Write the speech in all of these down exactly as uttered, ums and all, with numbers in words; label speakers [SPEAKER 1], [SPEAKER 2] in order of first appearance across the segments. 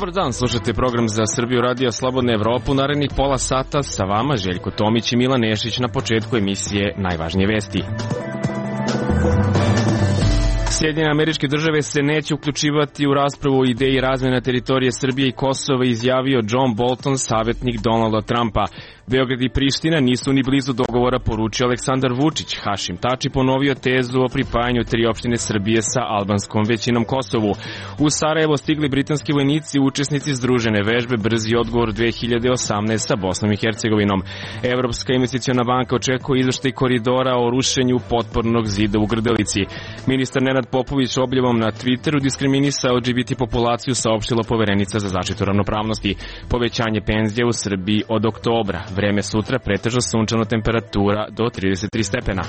[SPEAKER 1] Dobar dan, slušate program za Srbiju Radio Slobodna Evropa. Narednih pola sata sa vama Željko Tomić i Milan Nešić. Na početku emisije najvažnije vesti. Sjedinjene Američke Države se neće uključivati u raspravu o ideji razmjena teritorije Srbije i Kosova, izjavio John Bolton, savjetnik Donalda Trumpa. Beograd i Priština nisu ni blizu dogovora, poručio Aleksandar Vučić. Hašim Tači ponovio tezu o pripajanju tri opštine Srbije sa albanskom većinom Kosovu. U Sarajevo stigli britanski vojnici, učesnici združene vežbe Brzi odgovor dve hiljade osamnaeste sa Bosnom i Hercegovinom. Evropska investiciona banka očekuje izveštaj koridora o rušenju potpornog zida u Grdelici. Ministar Nenad Popović objavom na Twitteru diskriminisao L G B T populaciju, saopštila Poverenica za zaštitu ravnopravnosti. Povećanje penzija u Srbiji od oktobra. Vreme sutra pretežno sunčano, temperatura do trideset tri stepena.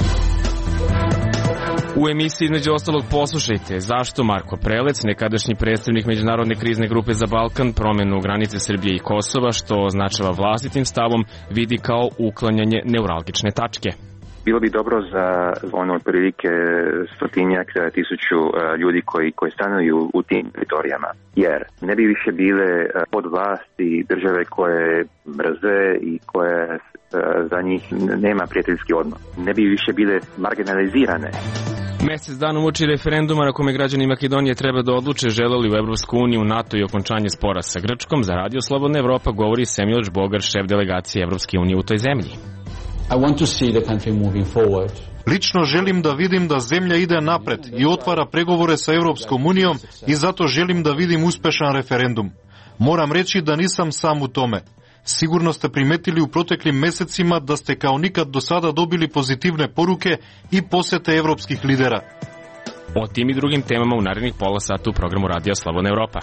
[SPEAKER 1] U emisiji između ostalog poslušajte zašto Marko Prelec, nekadašnji predstavnik Međunarodne krizne grupe za Balkan, promenu granice Srbije i Kosova, što označava vlastitim stavom, vidi kao uklanjanje neuralgične tačke.
[SPEAKER 2] Bilo bi dobro za ono otprilike stotinjak tisuću ljudi koji, koji stanuju u tim teritorijama, jer ne bi više bile pod vlasti države koje mrze i koje za njih nema prijateljski odnos. Ne bi više bile marginalizirane.
[SPEAKER 1] Mesec dana uoči referenduma na kome građani Makedonije treba da odluče žele li u Evropsku uniju, NATO i okončanje spora sa Grčkom, za Radio Slobodna Evropa govori Semjož Bogar, šef delegacije Evropske unije u toj zemlji.
[SPEAKER 3] I want to see the country moving forward.
[SPEAKER 4] Lično želim da vidim da zemlja ide napred i otvara pregovore sa Evropskom unijom i zato želim da vidim uspešan referendum. Moram reći da nisam sam u tome. Sigurno ste primetili u proteklim mesecima da ste kao nikad do sada dobili pozitivne poruke i posete evropskih lidera.
[SPEAKER 1] O tim i drugim temama u narednih pola sata u programu Radio Slobodna Evropa.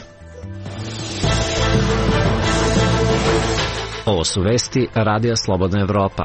[SPEAKER 5] Ovo su vesti Radija Slobodna Evropa.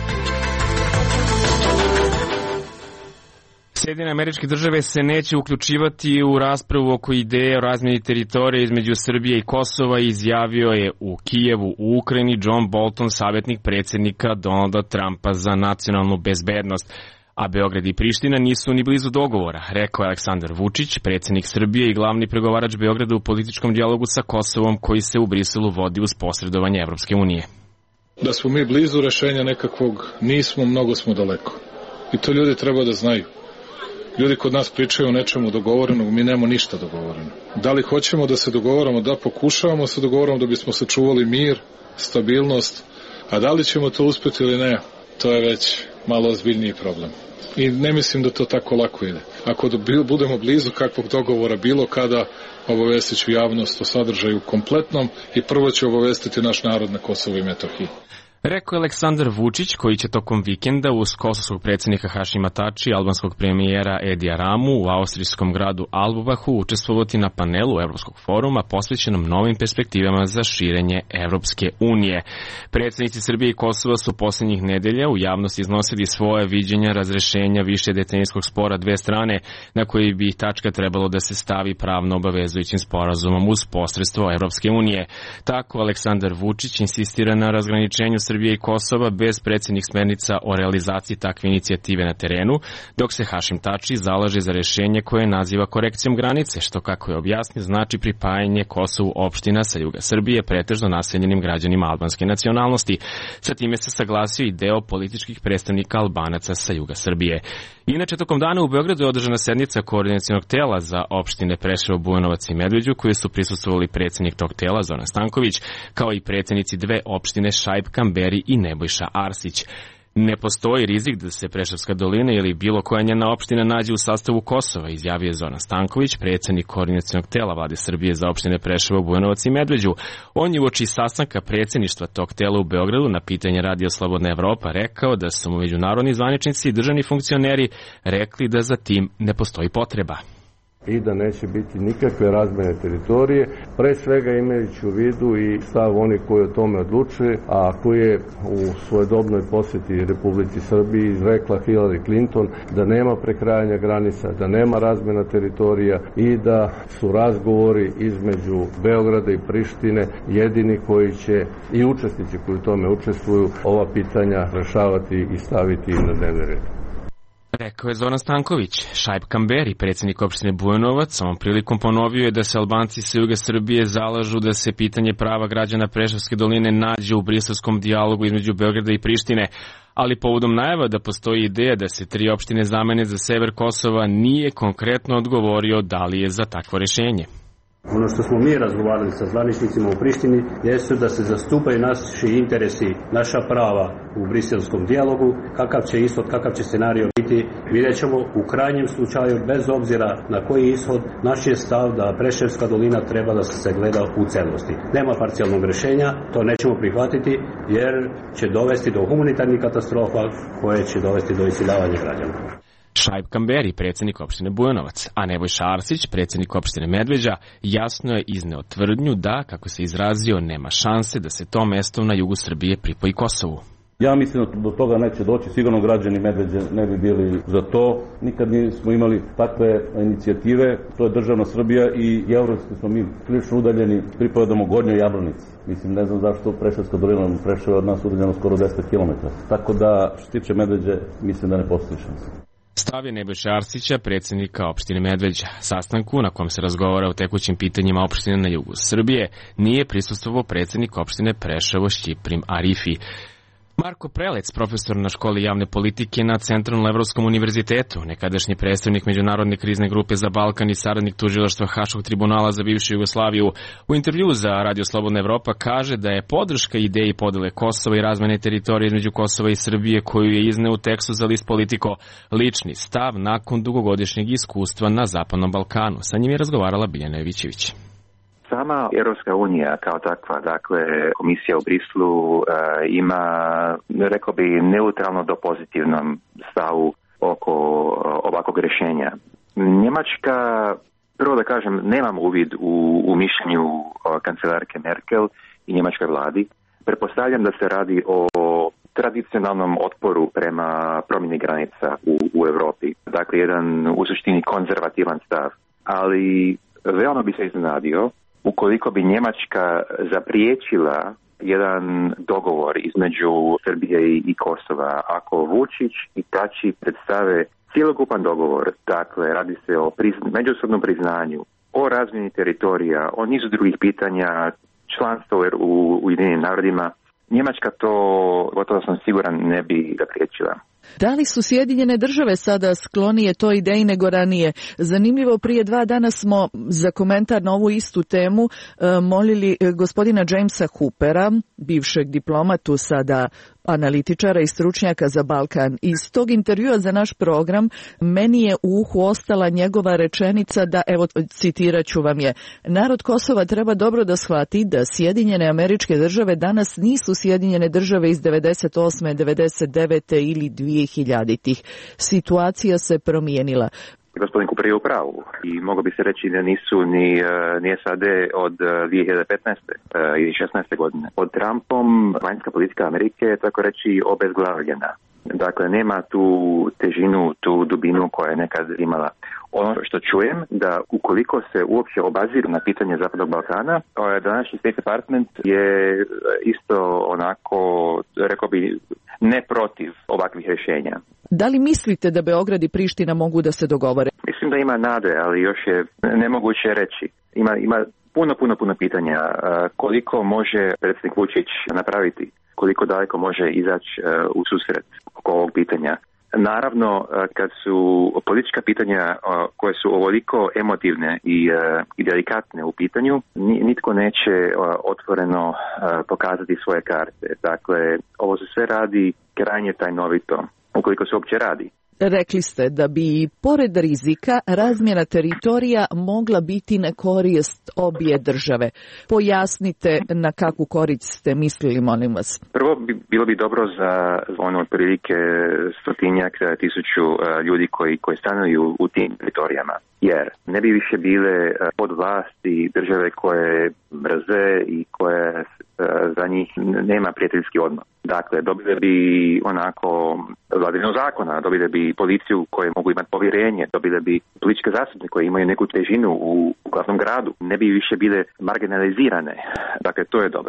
[SPEAKER 1] Sjedinjene Američke Države se neće uključivati u raspravu oko ideje o razmjeni teritorije između Srbije i Kosova, izjavio je u Kijevu u Ukrajini John Bolton, savjetnik predsjednika Donalda Trumpa za nacionalnu bezbednost. A Beograd i Priština nisu ni blizu dogovora, rekao je Aleksandar Vučić, predsjednik Srbije i glavni pregovarač Beograda u političkom dijalogu sa Kosovom, koji se u Briselu vodi uz posredovanje Evropske unije.
[SPEAKER 6] Da smo mi blizu rešenja nekakvog, nismo, mnogo smo daleko. I to ljudi treba da znaju. Ljudi kod nas pričaju o nečemu dogovorenog, mi nemamo ništa dogovoreno. Da li hoćemo da se dogovoramo? Da, pokušavamo se dogovoramo da bismo sačuvali mir, stabilnost, a da li ćemo to uspjeti ili ne, to je već malo ozbiljniji problem. I ne mislim da to tako lako ide. Ako budemo blizu kakvog dogovora bilo kada, obavestit ću javnost o sadržaju kompletnom i prvo ću obavestiti naš narod na Kosovu i Metohiji.
[SPEAKER 1] Rekao je Aleksandar Vučić, koji će tokom vikenda uz kosovskog predsjednika Hašima Tači i albanskog premijera Edija Ramu u austrijskom gradu Albubahu učestvovati na panelu Evropskog foruma posvećenom novim perspektivama za širenje Evropske unije. Predsjednici Srbije i Kosova su posljednjih nedelja u javnosti iznosili svoje viđenja razrešenja više decenijskog spora dve strane, na koji bi tačka trebalo da se stavi pravno obavezujućim sporazumom uz posredstvo Evropske unije. Tako Aleksandar Vučić insistira na razgraničenju Srbije i Kosova bez predsjednih smernica o realizaciji takve inicijative na terenu, dok se Hašim Tači zalaže za rješenje koje naziva korekcijom granice, što, kako je objasnio, znači pripajanje Kosovu opština sa juga Srbije, pretežno naseljenim građanima albanske nacionalnosti. Sa time se saglasio i deo političkih predstavnika Albanaca sa juga Srbije. Inače, tokom dana u Beogradu je održana sednica koordinacionog tela za opštine Preševo, Bujanovac i Medveđu, koji su prisustvovali predsjednik tog tela Zoran Stanković, kao i predsjednici dve opštine Šaip Kamberi i Nebojša Arsić. Ne postoji rizik da se Preševska dolina ili bilo koja njena opština nađe u sastavu Kosova, izjavio je Zoran Stanković, predsjednik koordinacionog tela Vlade Srbije za opštine Preševo, Bujanovac i Medveđu. On je uoči sastanka predsjedništva tog tela u Beogradu na pitanje Radio Slobodna Evropa rekao da su mu međunarodni zvaničnici i državni funkcioneri rekli da za tim ne postoji potreba.
[SPEAKER 7] I da neće biti nikakve razmjene teritorije, pre svega imajući u vidu i stav oni koji o tome odlučuje, a koji je u svojedobnoj posjeti Republici Srbiji izrekla Hillary Clinton da nema prekrajanja granica, da nema razmjena teritorija i da su razgovori između Beograda i Prištine jedini koji će i učesnici koji u tome učestvuju ova pitanja rešavati i staviti na dnevni red.
[SPEAKER 1] Rekao je Zoran Stanković. Šaip Kamberi, predsjednik opštine Bujanovac, ovom prilikom ponovio je da se Albanci sa juga Srbije zalažu da se pitanje prava građana Preševske doline nađe u briselskom dijalogu između Beograda i Prištine, ali povodom najava da postoji ideja da se tri opštine zamene za sever Kosova nije konkretno odgovorio da li je za takvo rješenje.
[SPEAKER 8] Ono što smo mi razgovarali sa zvaničnicima u Prištini jesu da se zastupaju naši interesi, naša prava u briselskom dijalogu. Kakav će ishod, kakav će scenario biti, vidjet ćemo. U krajnjem slučaju, bez obzira na koji ishod, naš je stav da Preševska dolina treba da se sagleda u celosti. Nema parcijalnog rješenja, to nećemo prihvatiti jer će dovesti do humanitarnih katastrofa koje će dovesti do iseljavanja građana.
[SPEAKER 1] Šaip Kamberi, predsjednik opštine Bujanovac, a Nebojša Arsić, predsjednik opštine Medveđa, jasno je izneo tvrdnju da, kako se izrazio, nema šanse da se to mesto na jugu Srbije pripoji Kosovu.
[SPEAKER 9] Ja mislim da do toga neće doći, sigurno građani Medveđe ne bi bili za to. Nikad nismo imali takve inicijative, to je državna Srbija i evropski smo mi prilično udaljeni, pripadamo Gornjoj Jablanici. Mislim, ne znam zašto Preševska dolina Preševa od nas udaljeno skoro deset kilometara. Tako da, što se tiče Medveđe, mislim da ne postoji šanse.
[SPEAKER 1] Stav je Nebojše Arsića, predsjednika opštine Medveđa. Sastanku na kom se razgovara o tekućim pitanjima opštine na jugu Srbije nije prisustvovao predsjednik opštine Preševo Šćiprim Arifi. Marko Prelec, profesor na školi javne politike na Centralnom Evropskom univerzitetu, nekadašnji predstavnik Međunarodne krizne grupe za Balkan i saradnik tužilaštva Haškog tribunala za bivšu Jugoslaviju, u intervju za Radio Slobodna Evropa kaže da je podrška ideji podele Kosova i razmene teritorije između Kosova i Srbije, koju je izneo u tekstu za list Politico, lični stav nakon dugogodišnjeg iskustva na Zapadnom Balkanu. Sa njim je razgovarala Biljana Jovićević.
[SPEAKER 2] Sama Europska unija kao takva, dakle komisija u Brislu e, ima, rekao bi, neutralno do pozitivnom stavu oko ovakvog rješenja. Njemačka, prvo da kažem, nemam uvid u, u mišljenju kancelarke Merkel i njemačkoj vladi. Pretpostavljam da se radi o tradicionalnom otporu prema promjeni granica u, u Europi. Dakle, jedan u suštini konzervativan stav. Ali veoma bi se iznenadio ukoliko bi Njemačka zapriječila jedan dogovor između Srbije i Kosova. Ako Vučić i Tači predstave cjelokupan dogovor, dakle radi se o prizn- međusobnom priznanju, o razmjeni teritorija, o nizu drugih pitanja, članstvo u Ujedinjenim narodima, Njemačka to, gotovo sam siguran, ne bi zapriječila.
[SPEAKER 10] Da li su Sjedinjene države sada sklonije toj ideji nego ranije? Zanimljivo, prije dva dana smo za komentar na ovu istu temu molili gospodina Jamesa Hoopera, bivšeg diplomatu, sada analitičara i stručnjaka za Balkan. Iz tog intervjua za naš program meni je u uhu ostala njegova rečenica da, evo, citirat ću vam je: narod Kosova treba dobro da shvati da Sjedinjene Američke države danas nisu Sjedinjene države iz devedeset osme, devedeset devete ili dvije hiljaditih. Situacija se promijenila.
[SPEAKER 2] Gospodin Cooper je u pravu i moglo bi se reći da nisu ni, ni S A D od dvije hiljade petnaeste ili šesnaeste godine. Pod Trumpom vanjska politika Amerike je, tako reći, obezglavljena. Dakle, nema tu težinu, tu dubinu koja je nekad imala. Ono što čujem, da ukoliko se uopće obaziru na pitanje Zapadnog Balkana, današnji State Department je isto onako, rekao bi, ne protiv ovakvih rješenja.
[SPEAKER 10] Da li mislite da Beograd i Priština mogu da se dogovore?
[SPEAKER 2] Mislim da ima nade, ali još je nemoguće reći. Ima, ima puno, puno, puno pitanja. Koliko može predsjednik Vučić napraviti? Koliko daleko može izaći u susret oko ovog pitanja? Naravno, kad su politička pitanja koje su ovoliko emotivne i, i delikatne u pitanju, nitko neće otvoreno pokazati svoje karte. Dakle, ovo se sve radi krajnje tajnovito, ukoliko se uopće radi.
[SPEAKER 10] Rekli ste da bi, pored rizika, razmjena teritorija mogla biti na korist obje države. Pojasnite na kakvu korist ste mislili, molim vas.
[SPEAKER 2] Prvo bi, bilo bi dobro za ono otprilike stotinjak tisuću ljudi koji, koji stanuju u tim teritorijama. Jer ne bi više bile pod vlasti države koje mrze i koje za njih nema prijateljski odnos. Dakle, dobile bi onako vladavinu zakona, dobile bi policiju koje mogu imati povjerenje, dobile bi političke zastupnike koje imaju neku težinu u, u glavnom gradu, ne bi više bile marginalizirane. Dakle, to je dobro.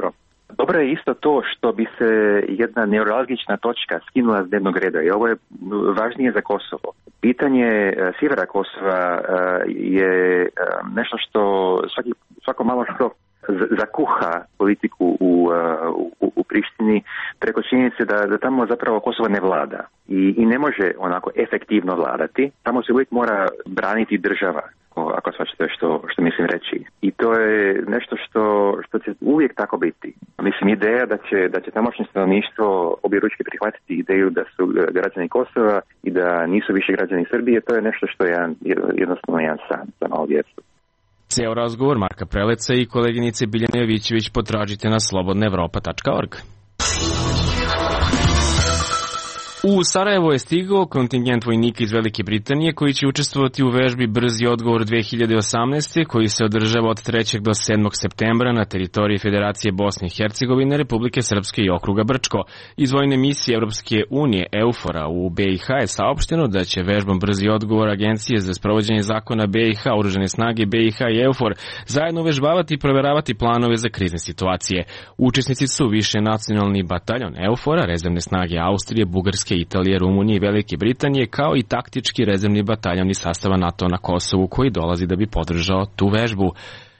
[SPEAKER 2] Dobro je isto to što bi se jedna neuralgična točka skinula s dnevnog reda i ovo je važnije za Kosovo. Pitanje sjevera Kosova je nešto što svaki, svako malo što zakuha politiku u, u, u Prištini preko činjenice da, da tamo zapravo Kosovo ne vlada i, i ne može onako efektivno vladati. Tamo se uvijek mora braniti država, ako svačate što, što mislim reći. I to je nešto što, što će uvijek tako biti. Mislim, ideja da će, da će tamošnje stanovništvo objeručke prihvatiti ideju da su građani Kosova i da nisu više građani Srbije, to je nešto što je jednostavno jedan san za malo djecu.
[SPEAKER 1] Cijel razgovor Marka Preleca i koleginice Biljane Jovićević potražite na slobodna evropa tačka org. U Sarajevo je stigao kontingent vojnika iz Velike Britanije koji će učestvovati u vežbi Brzi odgovor dve hiljade osamnaeste koji se održava od trećeg do sedmog septembra na teritoriji Federacije Bosne i Hercegovine, Republike Srpske i okruga Brčko. Iz vojne misije Europske unije EUFOR-a u B i H je saopšteno da će vežbom Brzi odgovor Agencije za sprovođenje zakona B i H, Oružane snage B i H i EUFOR zajedno vežbavati i proveravati planove za krizne situacije. Učesnici su više nacionalni bataljon EUFOR-a, rezervne snage Austrije, Bugarske, Italije, Rumunije i Velike Britanije, kao i taktički rezervni bataljon iz sastava NATO na Kosovu koji dolazi da bi podržao tu vežbu.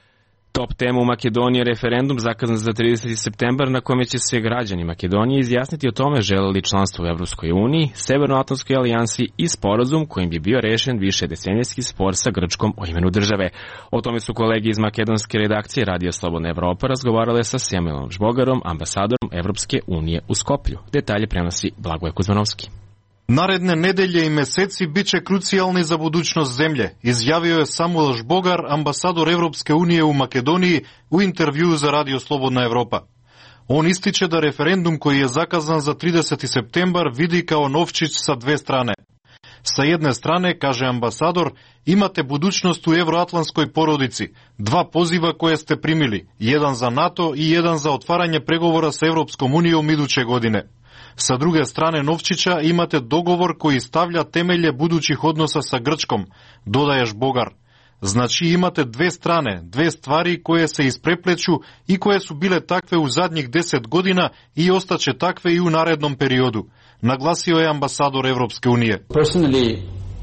[SPEAKER 1] Top tema u Makedoniji je referendum zakazan za trideseti septembar na kome će se građani Makedonije izjasniti o tome žele li članstvo u Evropskoj uniji, Severnoatlantskoj alijansi i sporazum kojim bi bio rešen više decenijski spor sa Grčkom o imenu države. O tome su kolege iz makedonske redakcije Radija Slobodna Evropa razgovarale sa Semilom Žbogarom, ambasadorom Evropske unije u Skoplju. Detalje prenosi Blagoje Kuzmanovski.
[SPEAKER 4] Naredne nedelje i meseci bit će krucijalni za budućnost zemlje, izjavio je Samuel Žbogar, ambasador Evropske unije u Makedoniji, u intervjuu za Radio Slobodna Evropa. On ističe da referendum koji je zakazan za trideseti septembar vidi kao novčić sa dve strane. Sa jedne strane, kaže ambasador, imate budućnost u evroatlantskoj porodici, dva poziva koje ste primili, jedan za NATO i jedan za otvaranje pregovora sa Evropskom unijom iduće godine. Sa druge strane novčića imate dogovor koji stavlja temelje budućih odnosa sa Grčkom, dodaje Žbogar. Znači imate dve strane, dve stvari koje se isprepleću i koje su bile takve u zadnjih deset godina i ostaće takve i u narednom periodu, naglasio je ambasador Evropske unije.
[SPEAKER 3] Personally,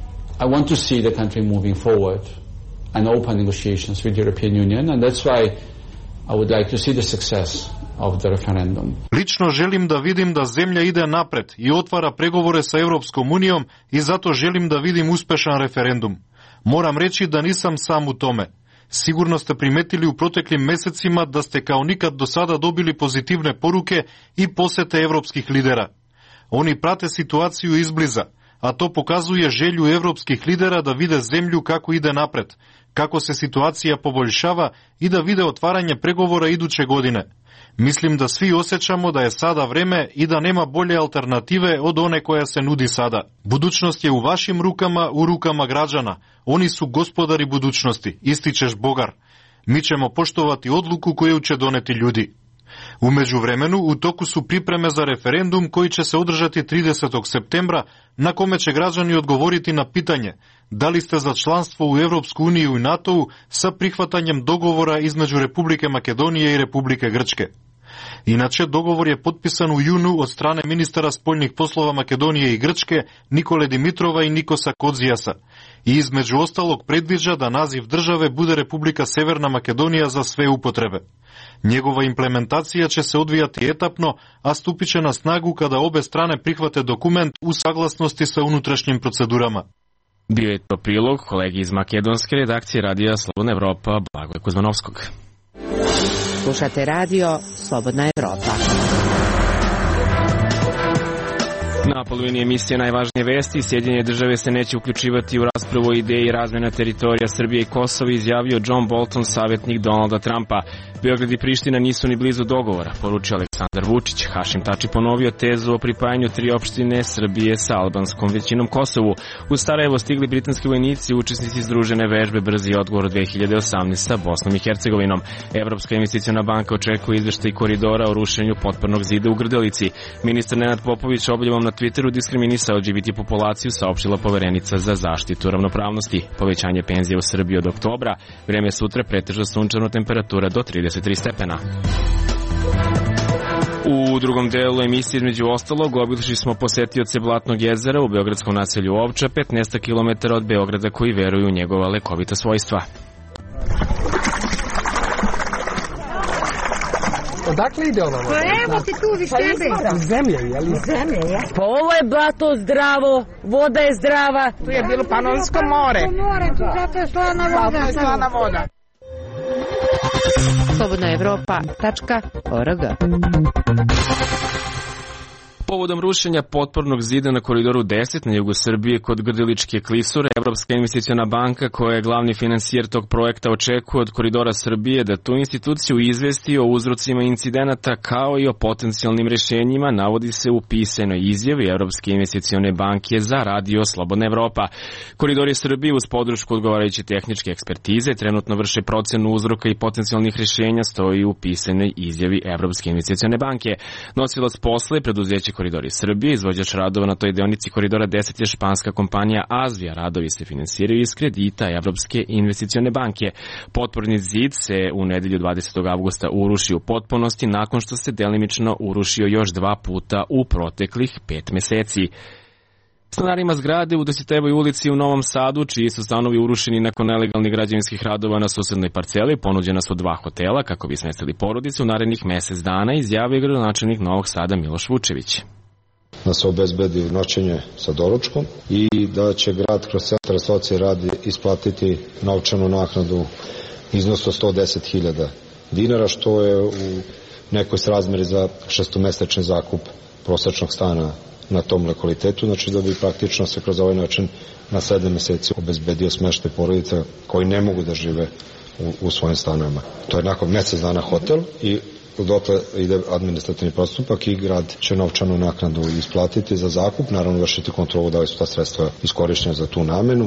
[SPEAKER 3] I want to see the country moving forward and open negotiations with the European Union, and that's why I would like to see the success of the referendum.
[SPEAKER 4] Lično želim da vidim da zemlja ide napred i otvara pregovore sa Evropskom unijom i zato želim da vidim uspešan referendum. Moram reći da nisam sam u tome. Sigurno ste primetili u proteklim mesecima da ste kao nikad do sada dobili pozitivne poruke i posete evropskih lidera. Oni prate situaciju izbliza, a to pokazuje želju evropskih lidera da vide zemlju kako ide napred, kako se situacija poboljšava i da vide otvaranje pregovora iduće godine. Mislim da svi osjećamo da je sada vreme i da nema bolje alternative od one koja se nudi sada. Budućnost je u vašim rukama, u rukama građana. Oni su gospodari budućnosti, ističe Žbogar. Mi ćemo poštovati odluku koju će doneti ljudi. U međuvremenu u toku su pripreme za referendum koji će se održati tridesetog septembra, na kome će građani odgovoriti na pitanje da li ste za članstvo u Evropsku uniju i NATO-u sa prihvatanjem dogovora između Republike Makedonije i Republike Grčke. Inače, dogovor je potpisan u junu od strane ministara spoljnih poslova Makedonije i Grčke Nikole Dimitrova i Nikosa Kodzijasa i između ostalog predviđa da naziv države bude Republika Severna Makedonija za sve upotrebe. Njegova implementacija će se odvijati etapno, a stupit će na snagu kada obe strane prihvate dokument u saglasnosti sa unutrašnjim procedurama.
[SPEAKER 1] Bio je to prilog kolegi iz makedonske redakcije Radija Slobodna Evropa Blagoje Kuzmanovskog.
[SPEAKER 11] Slušate radio Slobodna Evropa.
[SPEAKER 1] Na polovini emisije Najvažnije vesti, Sjedinjene države se neće uključivati u raspravu o ideji razmjena teritorija Srbije i Kosova, izjavio John Bolton, savjetnik Donalda Trumpa. Beograd i Priština nisu ni blizu dogovora, poručio Aleksandar Vučić. Hašim Tači ponovio tezu o pripajanju tri opštine Srbije sa albanskom većinom Kosovu. U Sarajevo stigli britanski vojnici, učesnici združene vežbe Brzi odgovor dve hiljade osamnaeste sa Bosnom i Hercegovinom. Evropska investiciona banka očekuje izveštaj koridora o rušenju potpornog zida u Grdelici. Ministar Nenad Popović objavom na Twitteru diskriminisao L G B T populaciju, saopštila poverenica za zaštitu ravnopravnosti. Povećanje penzije u Srbiji od oktobra, vreme sutra pretežno sunčano, temperatura do trideset tri stepena. U drugom delu emisije između ostalog obišli smo posetioce Blatnog jezera u beogradskom naselju Ovča, petnaest kilometara od Beograda, koji veruju u njegova lekovita svojstva.
[SPEAKER 12] Odakle ide ova voda?
[SPEAKER 13] Pa evo ti tu viš tebe.
[SPEAKER 12] Iz zemlje, je li?
[SPEAKER 13] Iz zemlje, ja.
[SPEAKER 14] Pa ovo je blato zdravo, voda je zdrava.
[SPEAKER 12] Tu je bilo Panonsko more.
[SPEAKER 13] To more, tu zato je slana voda.
[SPEAKER 12] Slana voda.
[SPEAKER 11] slobodna evropa tačka org.
[SPEAKER 1] Povodom rušenja potpornog zida na koridoru deset na jugu Srbije kod Grdeličke klisure, Evropska investiciona banka, koja je glavni finansijer tog projekta, očekuje od Koridora Srbije da tu instituciju izvesti o uzrocima incidenata kao i o potencijalnim rešenjima, navodi se u pisanoj izjavi Evropske investicione banke za Radio Slobodna Evropa. Koridori Srbije uz podršku odgovarajuće tehničke ekspertize trenutno vrše procenu uzroka i potencijalnih rešenja, stoji u pisanoj izjavi Evropske investicione banke. Nosilac posla je preduzeće Koridori Srbije, izvođač radova na toj deonici Koridora deset je španska kompanija Azvija. Radovi se finansiraju iz kredita Evropske investicione banke. Potporni zid se u nedelju dvadesetog avgusta urušio u potpunosti nakon što se delimično urušio još dva puta u proteklih pet meseci. Stanarima zgrade u Dositejevoj ulici u Novom Sadu, čiji su stanovi urušeni nakon nelegalnih građevinskih radova na susednoj parceli, ponuđena su dva hotela kako bi smestili porodice u narednih mesec dana, izjavio gradonačelnik Novog Sada Miloš Vučević.
[SPEAKER 15] Da se obezbedi noćenje sa doručkom i da će grad kroz centar socijalne radi isplatiti novčanu naknadu iznosu sto deset hiljada dinara, što je u nekoj srazmeri za šestomesečni zakup prosečnog stana na tom lokalitetu, znači da bi praktično se kroz ovaj način na sedam meseci obezbedio smeštaj porodica koji ne mogu da žive u, u svojim stanovima. To je nakon mesec dana hotel i dotle ide administrativni postupak i grad će novčanu naknadu isplatiti za zakup, naravno vršiti kontrolu da li su ta sredstva iskorišćena za tu namenu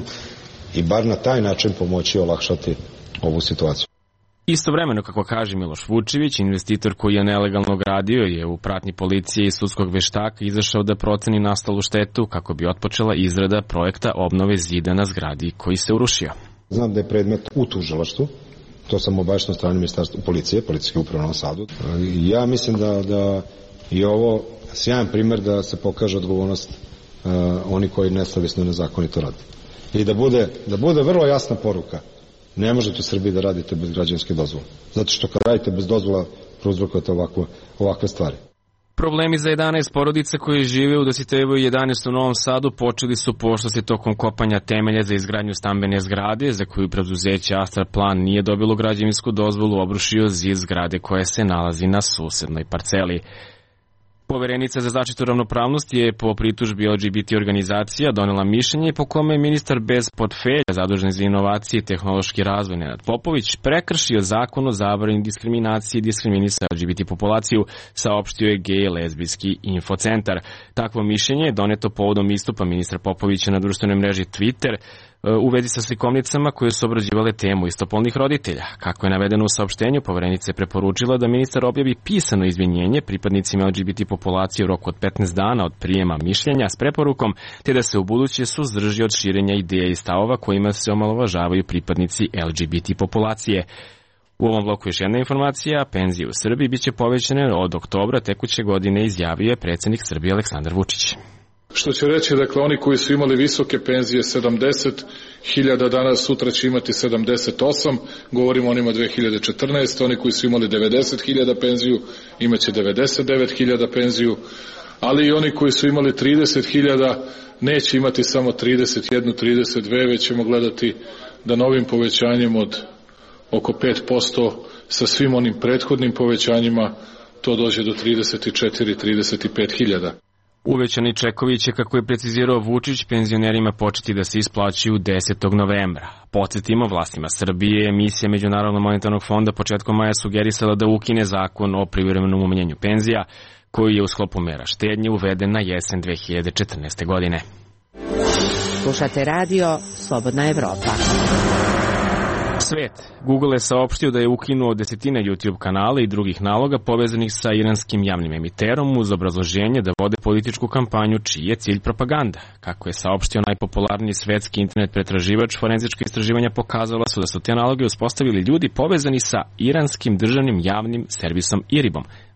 [SPEAKER 15] i bar na taj način pomoći i olakšati ovu situaciju.
[SPEAKER 1] Istovremeno, kako kaže Miloš Vučević, investitor koji je nelegalno gradio je u pratnji policije i sudskog veštaka izašao da proceni nastalu štetu kako bi otpočela izrada projekta obnove zida na zgradi koji se urušio.
[SPEAKER 15] Znam da je predmet u tužilaštvu, to sam obavešten od strane ministarstva policije, policijske uprave u Novom Sadu. Ja mislim da, da je ovo sjajan primer da se pokaže odgovornost uh, oni koji nesavjesno i nezakonito rade. I da bude, da bude vrlo jasna poruka. Ne možete u Srbiji da radite bez građevinske dozvole. Zato što kad radite bez dozvola, prouzrokujete ovakve, ovakve stvari.
[SPEAKER 1] Problemi za jedanaest porodica koje žive u Dositejevoj jedanaest u Novom Sadu počeli su pošto se tokom kopanja temelja za izgradnju stambene zgrade, za koju preduzeće Astra Plan nije dobilo građevinsku dozvolu, obrušio zid zgrade koja se nalazi na susednoj parceli. Poverenica za zaštitu ravnopravnosti je po pritužbi L G B T organizacija donela mišljenje po kome je ministar bez portfelja zadužen za inovacije i tehnološki razvoj Nenad Popović prekršio zakon o zabrani diskriminacije i diskriminisao L G B T populaciju, saopštio je Gej lezbijski infocentar. Takvo mišljenje je doneto povodom istupa ministra Popovića na društvenoj mreži Twitter u vezi sa slikovnicama koje su obrađivale temu istopolnih roditelja. Kako je navedeno u saopštenju, poverenica je preporučila da ministar objavi pisano izvinjenje pripadnicima L G B T populacije u roku od petnaest dana od prijema mišljenja s preporukom, te da se u buduće suzdrži od širenja ideja i stavova kojima se omalovažavaju pripadnici L G B T populacije. U ovom bloku još jedna informacija, penzije u Srbiji biće povećane od oktobra tekuće godine, izjavio je predsjednik Srbije Aleksandar Vučić.
[SPEAKER 6] Što će reći, dakle, oni koji su imali visoke penzije sedamdeset hiljada danas, sutra će imati sedamdeset osam, govorimo o onima dve hiljade četrnaeste. Oni koji su imali devedeset hiljada penziju, imaće devedeset devet hiljada penziju, ali i oni koji su imali trideset hiljada neće imati samo trideset jedan, trideset dva, već ćemo gledati da novim povećanjem od oko pet posto sa svim onim prethodnim povećanjima to dođe do trideset četiri, trideset pet hiljada.
[SPEAKER 1] Uvećani čekovi će, kako je precizirao Vučić, penzionerima početi da se isplaćuju desetog novembra. Podsjetimo, vlastima Srbije, emisija Međunarodnog monetarnog fonda početkom maja sugerisala da ukine zakon o privremenom umanjenju penzija, koji je u sklopu mera štednje uveden na jesen dve hiljade četrnaeste. godine.
[SPEAKER 11] Slušate radio Slobodna Evropa.
[SPEAKER 1] Svet. Google je saopštio da je ukinuo desetine YouTube kanala i drugih naloga povezanih sa iranskim javnim emiterom uz obrazloženje da vode političku kampanju čiji je cilj propaganda. Kako je saopštio najpopularniji svetski internet pretraživač, forenzička istraživanja pokazala su da su te naloge uspostavili ljudi povezani sa iranskim državnim javnim servisom IRIB-om.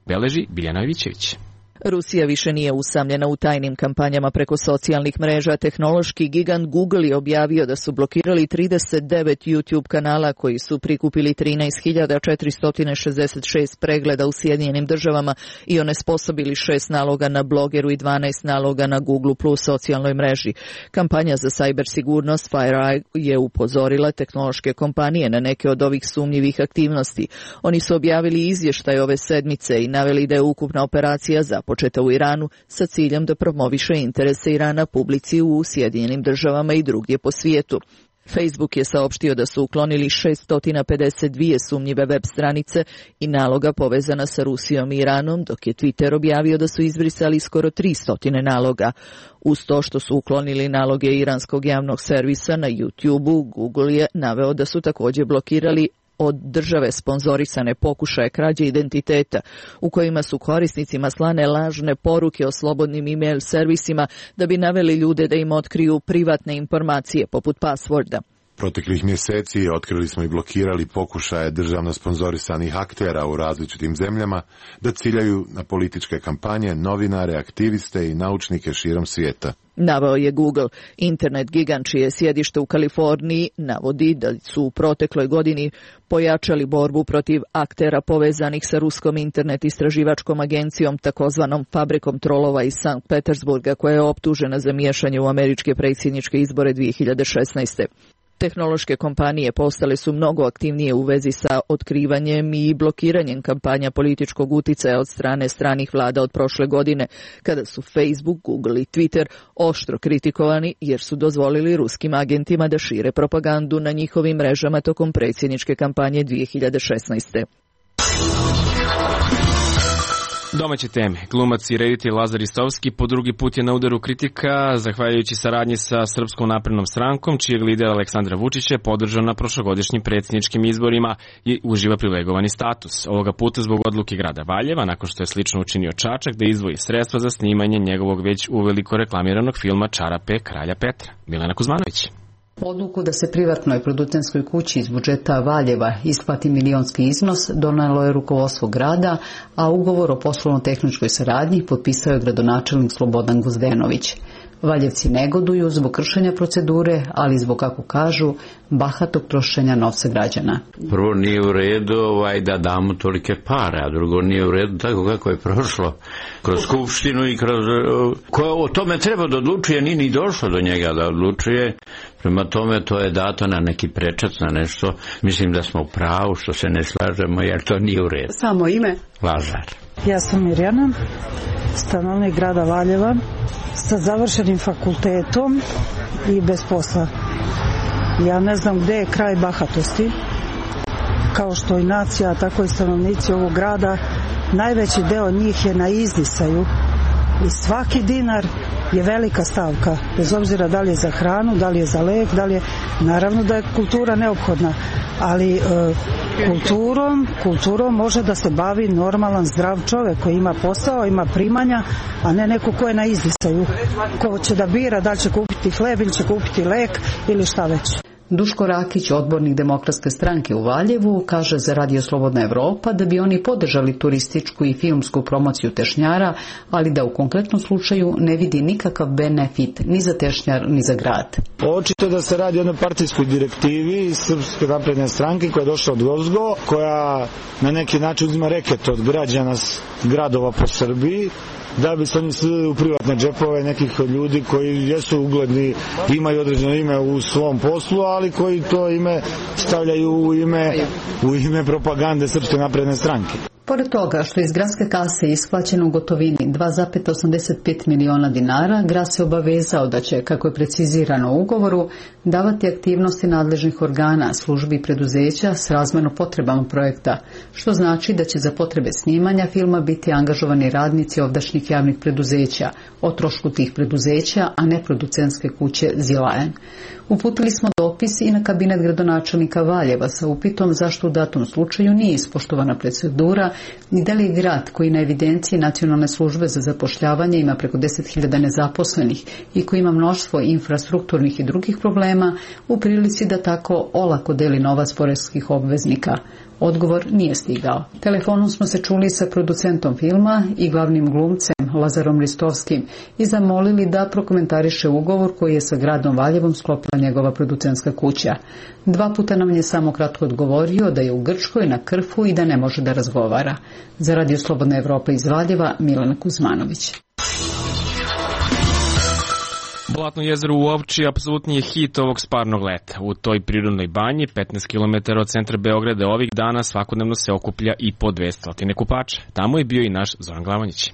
[SPEAKER 1] beleži Biljana Ivićević.
[SPEAKER 10] Rusija više nije usamljena u tajnim kampanjama preko socijalnih mreža. Tehnološki gigant Google je objavio da su blokirali trideset devet YouTube kanala koji su prikupili trinaest hiljada četiristo šezdeset šest pregleda u Sjedinjenim državama i onesposobili šest naloga na blogeru i dvanaest naloga na Google plus socijalnoj mreži. Kampanja za sajber sigurnost FireEye je upozorila tehnološke kompanije na neke od ovih sumnjivih aktivnosti. Oni su objavili izvještaj ove sedmice i naveli da je ukupna operacija za početa u Iranu sa ciljem da promoviše interese Irana publici u Sjedinjenim državama i drugdje po svijetu. Facebook je saopštio da su uklonili šesto pedeset dvije sumnjive web stranice i naloga povezana sa Rusijom i Iranom, dok je Twitter objavio da su izbrisali skoro tristo naloga. Uz to što su uklonili naloge iranskog javnog servisa na YouTube-u, Google je naveo da su također blokirali od države sponzorisane pokušaje krađe identiteta, u kojima su korisnicima slane lažne poruke o slobodnim e-mail servisima da bi naveli ljude da im otkriju privatne informacije poput passworda.
[SPEAKER 16] Proteklih mjeseci otkrili smo i blokirali pokušaje državno sponzorisanih aktera u različitim zemljama da ciljaju na političke kampanje, novinare, aktiviste i naučnike širom svijeta.
[SPEAKER 10] Naveo je Google. Internet gigant čije sjedište u Kaliforniji navodi da su u protekloj godini pojačali borbu protiv aktera povezanih sa ruskom internet istraživačkom agencijom, takozvanom fabrikom trolova iz Sankt Petersburga, koja je optužena za miješanje u američke predsjedničke izbore dvije hiljade šesnaeste. Tehnološke kompanije postale su mnogo aktivnije u vezi sa otkrivanjem i blokiranjem kampanja političkog uticaja od strane stranih vlada od prošle godine, kada su Facebook, Google i Twitter oštro kritikovani jer su dozvolili ruskim agentima da šire propagandu na njihovim mrežama tokom predsjedničke kampanje dvije hiljade šesnaeste.
[SPEAKER 1] Domaće teme. Glumac i reditelj Lazar Istovski po drugi put je na udaru kritika, zahvaljujući saradnji sa Srpskom naprednom strankom, čijeg lidera Aleksandra Vučića je podržao na prošlogodišnjim predsjedničkim izborima i uživa privilegovani status. Ovoga puta zbog odluke grada Valjeva, nakon što je slično učinio Čačak, da izdvoji sredstva za snimanje njegovog već uveliko reklamiranog filma Čarape kralja Petra. Milena Kuzmanović.
[SPEAKER 17] Odluku da se privatnoj producenskoj kući iz budžeta Valjeva isplati milionski iznos donelo je rukovodstvo grada, a ugovor o poslovno-tehničkoj saradnji potpisao je gradonačelnik Slobodan Gozdenović. Valjevci negoduju zbog kršenja procedure, ali zbog, kako kažu, bahatog trošenja novca građana.
[SPEAKER 18] Prvo, nije u redu ovaj, da damo tolike pare, a drugo, nije u redu tako kako je prošlo kroz skupštinu i kroz... Ko o tome treba da odlučuje, nije ni došlo do njega da odlučuje. Prema tome, to je dato na neki prečac, na nešto. Mislim da smo u pravu što se ne slažemo, jer to nije u redu.
[SPEAKER 19] Samo ime?
[SPEAKER 18] Lazar.
[SPEAKER 19] Ja sam Mirjana, stanovnik grada Valjeva, sa završenim fakultetom i bez posla. Ja ne znam gde je kraj bahatosti, kao što i nacija, tako i stanovnici ovog grada, najveći deo njih je na izdisaju i svaki dinar je velika stavka, bez obzira da li je za hranu, da li je za lek, da li je, naravno da je kultura neophodna, ali e, kulturom, kulturom može da se bavi normalan, zdrav čovjek koji ima posao, ima primanja, a ne neko ko je na izdisaju, ko će da bira da li će kupiti hleb ili će kupiti lek ili šta već.
[SPEAKER 17] Duško Rakić, odbornik Demokratske stranke u Valjevu, kaže za Radio Slobodna Evropa da bi oni podržali turističku i filmsku promociju Tešnjara, ali da u konkretnom slučaju ne vidi nikakav benefit ni za Tešnjar ni za grad.
[SPEAKER 20] Očito da se radi o jednoj partijskoj direktivi Srpske napredne stranke koja je došla od Gozgo, koja na neki način uzima reket od građana gradova po Srbiji, da bi se oni slili u privatne džepove nekih ljudi koji jesu ugledni, imaju određeno ime u svom poslu, ali koji to ime stavljaju u ime, u ime propagande Srpske napredne stranke.
[SPEAKER 17] Pored toga što iz gradske kase isplaćeno u gotovini dva zarez osamdeset pet miliona dinara, grad se obavezao da će, kako je precizirano u ugovoru, davati aktivnosti nadležnih organa, službi i preduzeća s razmjerno potrebama projekta, što znači da će za potrebe snimanja filma biti angažovani radnici ovdašnjih javnih preduzeća, o trošku tih preduzeća, a ne producentske kuće Zilajan. Uputili smo dopis i na kabinet gradonačelnika Valjeva sa upitom zašto u datom slučaju nije ispoštovana procedura i da li je grad koji na evidenciji Nacionalne službe za zapošljavanje ima preko deset hiljada nezaposlenih i koji ima mnoštvo infrastrukturnih i drugih problema u prilici da tako olako deli novac poreskih obveznika. Odgovor nije stigao. Telefonom smo se čuli sa producentom filma i glavnim glumcem Lazarom Ristovskim i zamolili da prokomentariše ugovor koji je sa gradom Valjevom sklopila njegova producentska kuća. Dva puta nam je samo kratko odgovorio da je u Grčkoj na krfu i da ne može da razgovara. Za Radio Slobodna Evropa iz Valjeva, Milena Kuzmanović.
[SPEAKER 1] Blatno jezero u Ovči apsolutni je hit ovog sparnog leta. U toj prirodnoj banji, petnaest kilometara od centra Beograda, ovih dana svakodnevno se okuplja i po dvesta kupača. Tamo je bio i naš Zoran Glavanjić.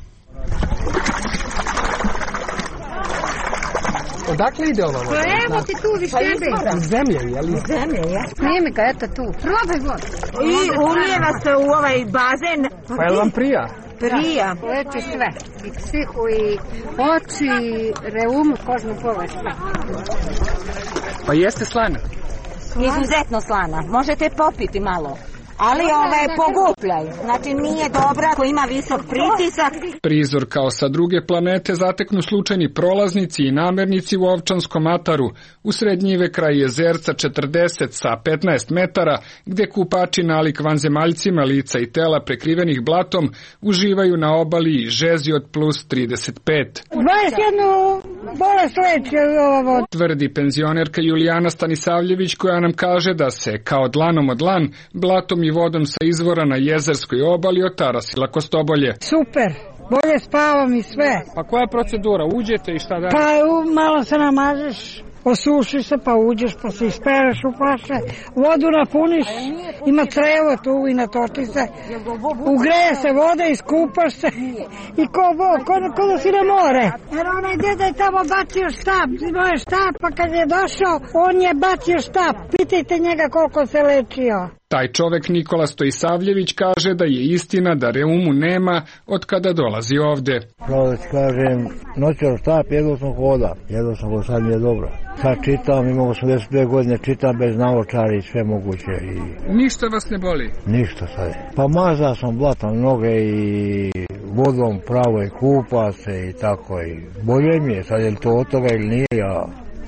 [SPEAKER 12] Odakle ide ova voda?
[SPEAKER 13] Pa evo ti tu viš tebe.
[SPEAKER 12] Iz zemlje, je li?
[SPEAKER 13] Iz zemlje, ja. Snimi ga, eto tu. Probaj vodu.
[SPEAKER 14] I umijeva se u ovaj bazen.
[SPEAKER 12] Pa je vam prija?
[SPEAKER 14] Prija.
[SPEAKER 13] Leči sve. I psihu, i oči, i reumu, kožnu površinu.
[SPEAKER 12] Pa jeste slana?
[SPEAKER 14] Izuzetno slana. Možete popiti malo. Ali ovaj pogupljaj. Znači nije dobra ako ima visok pritisak.
[SPEAKER 12] Prizor kao sa druge planete zateknu slučajni prolaznici i namernici u Ovčanskom ataru, u srednjive kraj jezerca četrdeset sa petnaest metara, gde kupači nalik vanzemaljcima lica i tela prekrivenih blatom uživaju na obali i žezi od plus trideset pet.
[SPEAKER 13] dvadeset jednu bolest leči ova voda.
[SPEAKER 12] Tvrdi penzionerka Julijana Stanisavljević, koja nam kaže da se kao dlanom od dlan blatom i vodom sa izvora na jezerskoj obali otarasila Kostobolje.
[SPEAKER 13] Super, bolje spavam i sve.
[SPEAKER 12] Pa koja je procedura? Uđete i šta dalje?
[SPEAKER 13] Pa malo se namažeš, osušiš se, pa uđeš, pa se ispereš u flaše, vodu napuniš, ima crevo tu i natoči se, ugreje se voda, iskupaš se i ko, ko, ko da si na more. Jer onaj deda je tamo bacio štap, imao je štap, pa kad je došao, on je bacio štap, pitajte njega koliko se lečio.
[SPEAKER 12] Taj čovek Nikola Stojisavljević kaže da je istina da reumu nema od kada dolazi ovde.
[SPEAKER 21] Pravo da ti kažem, noćer štap, jedno sam hoda, jedno sam hoda, sad mi je dobro. Sad čitam, imam osamdeset dve godine, čitam bez naočara i sve moguće. I...
[SPEAKER 12] Ništa vas ne boli?
[SPEAKER 21] Ništa sad. Pa mazao sam blatom noge i vodom pravo i kupa se i tako. I bolje mi je, sad je li to od toga ili nije, ja...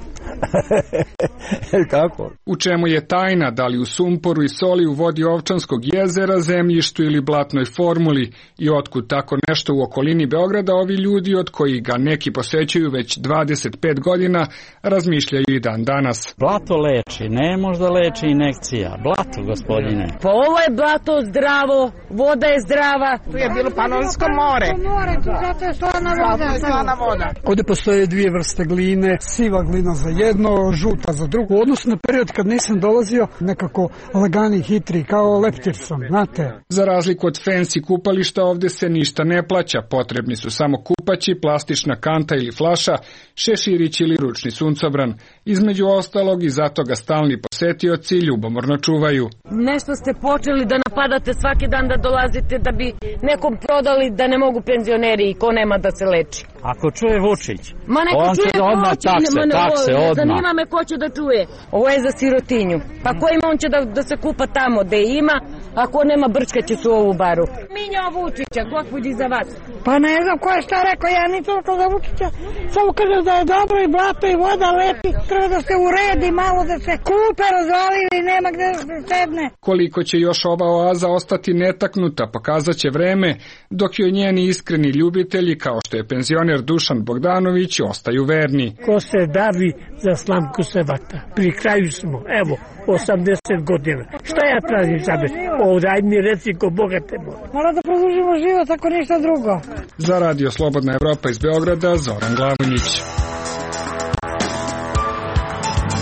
[SPEAKER 21] Kako?
[SPEAKER 12] U čemu je tajna, da li u sumporu i soli u vodi Ovčanskog jezera, zemljištu ili blatnoj formuli, i otkud tako nešto u okolini Beograda ovi ljudi, od kojih ga neki posećuju već dvadeset pet godina, razmišljaju i dan danas.
[SPEAKER 22] Blato leči, ne možda leči injekcija. Blato, gospodine.
[SPEAKER 14] Pa ovo je blato zdravo, voda je zdrava.
[SPEAKER 12] Tu je bilo Panonsko more.
[SPEAKER 13] More, zato je slana voda.
[SPEAKER 12] Slana voda.
[SPEAKER 23] Ovde postoje dvije vrste gline, siva glina za jedno, žuta za drugo. U odnosu na period kad nisam dolazio, nekako lagani, hitri, kao leptir sam, znate.
[SPEAKER 12] Za razliku od fancy kupališta, ovde se ništa ne plaća. Potrebni su samo kupaći, plastična kanta ili flaša, šeširić ili ručni suncobran. Između ostalog, i zato ga stalni posetioci ljubomorno čuvaju.
[SPEAKER 14] Nešto ste počeli da napadate svaki dan, da dolazite da bi nekom prodali da ne mogu penzioneri i ko nema da se leči.
[SPEAKER 22] Ako čuje Vučić,
[SPEAKER 14] ma neko
[SPEAKER 22] on
[SPEAKER 14] čuje
[SPEAKER 22] će da odmah takse, takse, odmah.
[SPEAKER 14] Zanima me ko će da čuje. Ovo je za sirotinju. Pa ko ima, on će da, da se kupa tamo gde ima, ako nema brčkaće su ovu baru. Minja Vučića, gospodi za vas.
[SPEAKER 13] Pa ne znam ko je šta rekao, ja nisam rekao za Vučića. Samo kaže da je dobro i blato i voda lepi, treba da se uredi malo, da se kupe razvalili, nema gde da se sedne.
[SPEAKER 12] Koliko će još ova oaza ostati netaknuta, pokazat će vreme, dok joj njeni iskreni ljubitelji, kao što je penzioner Dušan Bogdanović, ostaju verni.
[SPEAKER 24] Ko se davi za slamku se vata. Pri kraju smo, evo, osamdeset godina. Šta ja tražim sada? O, daj mi reci ko bogate mora.
[SPEAKER 13] Mora da produžimo život, ako ništa drugo.
[SPEAKER 12] Za Radio Slobodna Evropa iz Beograda, Zoran Glavanjić.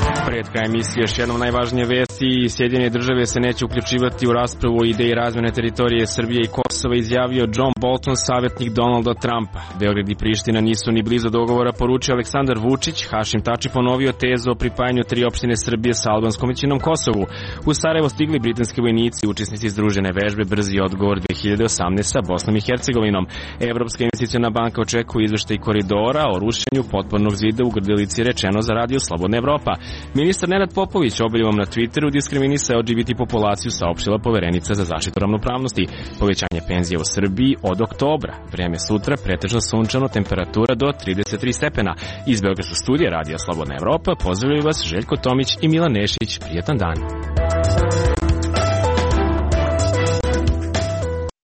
[SPEAKER 1] pred kraj emisije još jednom najvažnije vesti. Sjedinjene države se neće uključivati u raspravu o ideji razmene teritorije Srbije i Kosova, izjavio John Bolton, savjetnik Donalda Trumpa. Beograd i Priština nisu ni blizu dogovora, poručio Aleksandar Vučić. Hašim Tači ponovio tezu o pripajanju tri opštine Srbije sa albanskom većinom Kosovu. U Sarajevo stigli britanski vojnici, učesnici združene vežbe Brzi odgovor dve hiljade osamnaeste sa Bosnom i Hercegovinom. Evropska investiciona banka očekuje izveštaj koridora o rušenju potpornog zida u Grdelici, rečeno za radio Slobodna Evropa. Ministar Nenad Popović objavom na Twitteru diskriminisao L G B T populaciju, saopštila poverenica za zaštitu ravnopravnosti. Povećanje penzije u Srbiji od oktobra. Vreme sutra pretežno sunčano, temperatura do trideset tri stepena. Iz Beogradskog studija radija Slobodna Evropa pozdravljaju vas Željko Tomić i Milan Nešić. Prijetan dan.